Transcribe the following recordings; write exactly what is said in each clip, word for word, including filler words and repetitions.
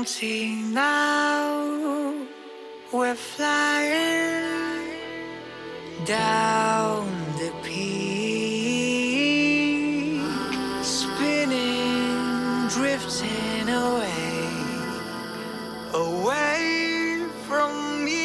empty now. We're flying down the peak, spinning, drifting away, away from me.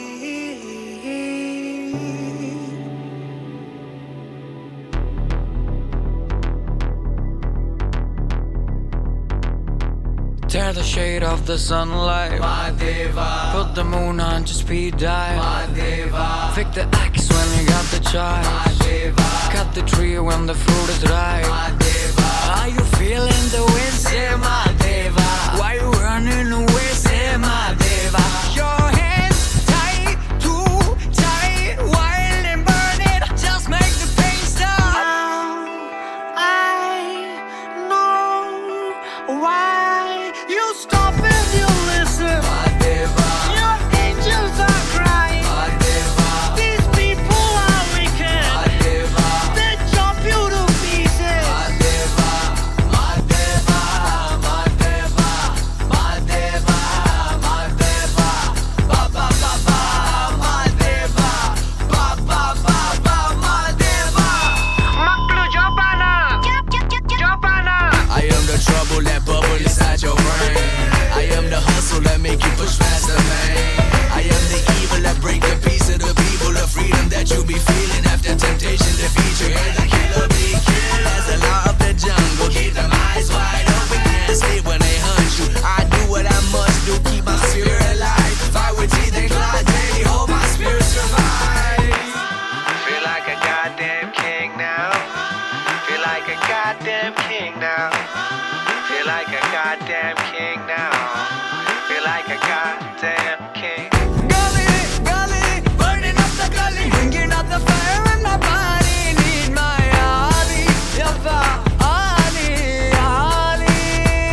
Tear the shade off the sunlight, Mahadeva. Put the moon on to speed dial, Mahadeva. Pick the axe when you got the choice, Mahadeva. Cut the tree when the fruit is ripe, Mahadeva. Are you feeling the wind, say Mahadeva? Why you running away, say Mahadeva? Your hands tight, too tight, wild and burning, just make the pain stop. I know why you stop and you listen, Mahadeva. Your angels are crying, Mahadeva. These people are wicked, Mahadeva. They chop you to pieces, Mahadeva. Mahadeva, Mahadeva, Mahadeva, Mahadeva. Ba ba ba ba, Mahadeva. Ba ba ba ba, Mahadeva. Maklu jopana, jopana. I am the trouble that bubble inside your brain. I am the hustle that make you push faster, man. I am the evil that break the peace of the people. The freedom that you be feeling after temptation defeats you. And the killer be killed as the law of the jungle. Keep them eyes wide open, can't sleep when they hunt you. I do what I must do, keep my spirit alive. Fight with teeth and claw daily, hope my spirit survives. Feel like a goddamn king now. Feel like a goddamn king now. Feel like a goddamn king now. Feel like a goddamn king. Gully, gully, burning up the gully, bringing up the fire in my body. Need my Ali, Yafa, Ali, Ali,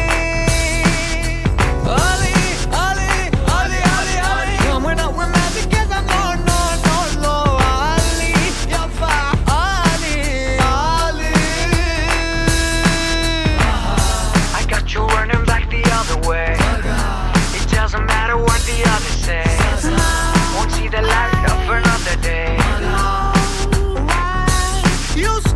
Ali, Ali, Ali, Ali, Ali. Coming up with magic 'cause I'm no, no, no, no. Ali, Yafa, Ali, Ali. I got you running back the other way. It doesn't matter what the others say. Won't see the light of another day. You